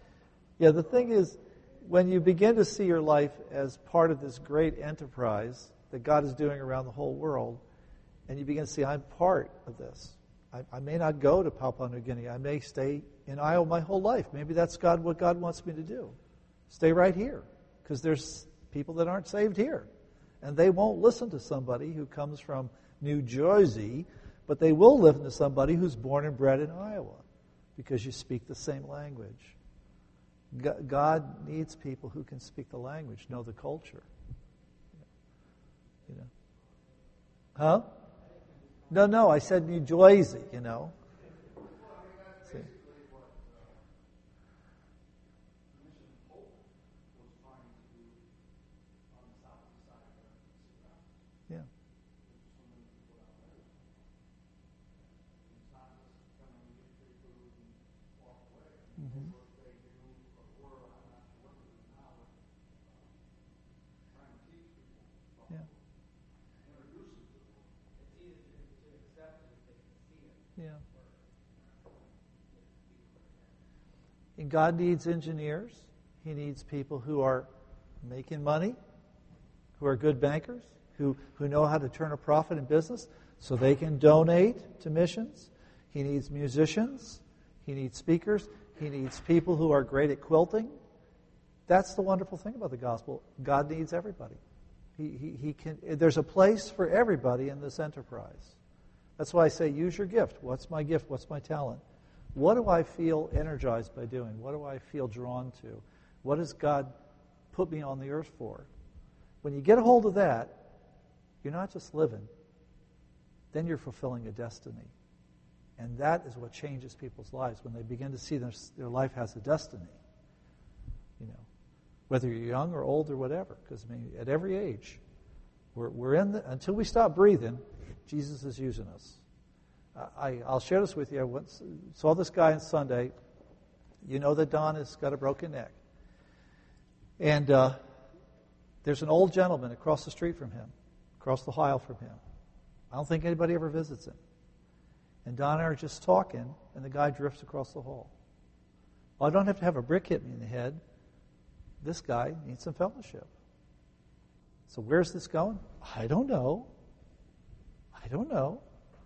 Yeah, the thing is, when you begin to see your life as part of this great enterprise that God is doing around the whole world, and you begin to see, I'm part of this. I, I may not go to Papua New Guinea. I may stay in Iowa my whole life. Maybe that's God what God wants me to do. Stay right here, because there's people that aren't saved here. And they won't listen to somebody who comes from New Jersey, but they will listen to somebody who's born and bred in Iowa, because you speak the same language. God needs people who can speak the language, know the culture. You know? Huh? No, no, I said New Jersey, you know. See. Yeah. Mm-hmm. Yeah. Yeah. And God needs engineers. He needs people who are making money, who are good bankers, who, who know how to turn a profit in business so they can donate to missions. He needs musicians. He needs speakers. He needs people who are great at quilting. That's the wonderful thing about the gospel. God needs everybody. He, he, he can. There's a place for everybody in this enterprise. That's why I say use your gift. What's my gift? What's my talent? What do I feel energized by doing? What do I feel drawn to? What does God put me on the earth for? When you get a hold of that, you're not just living. Then you're fulfilling a destiny. And that is what changes people's lives, when they begin to see their, their life has a destiny. You know, whether you're young or old or whatever. Because I mean, at every age, we're, we're in the, until we stop breathing, Jesus is using us. I, I'll share this with you. I once saw this guy on Sunday. You know that Don has got a broken neck. And uh, there's an old gentleman across the street from him, across the aisle from him. I don't think anybody ever visits him. And Don and I are just talking, and the guy drifts across the hall. Well, I don't have to have a brick hit me in the head. This guy needs some fellowship. So where's this going? I don't know. I don't know.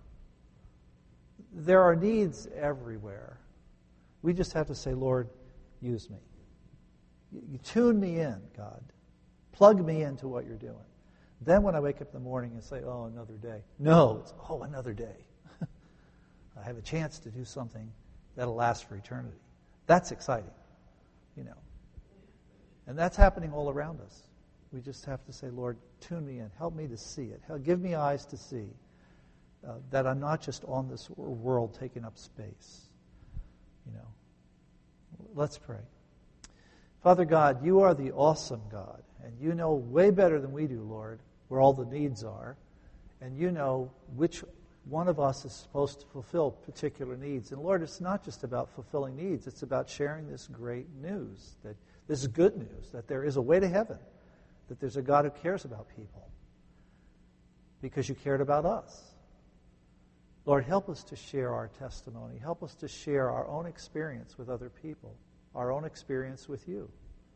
There are needs everywhere. We just have to say, Lord, use me. You tune me in, God. Plug me into what you're doing. Then when I wake up in the morning and say, oh, another day. No, it's, oh, another day. I have a chance to do something that'll last for eternity. That's exciting, you know. And that's happening all around us. We just have to say, Lord, tune me in. Help me to see it. Help, give me eyes to see uh, that I'm not just on this world taking up space. You know. Let's pray. Father God, you are the awesome God, and you know way better than we do, Lord, where all the needs are, and you know which one of us is supposed to fulfill particular needs. And Lord, it's not just about fulfilling needs, it's about sharing this great news, that this is good news, that there is a way to heaven, that there's a God who cares about people because you cared about us. Lord, help us to share our testimony. Help us to share our own experience with other people, our own experience with you.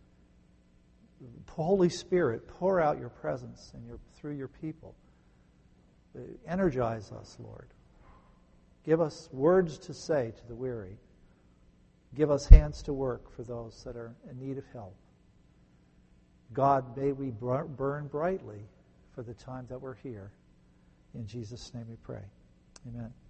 Holy Spirit, pour out your presence and your, through your people. Energize us, Lord. Give us words to say to the weary. Give us hands to work for those that are in need of help. God, may we burn brightly for the time that we're here. In Jesus' name we pray. Amen.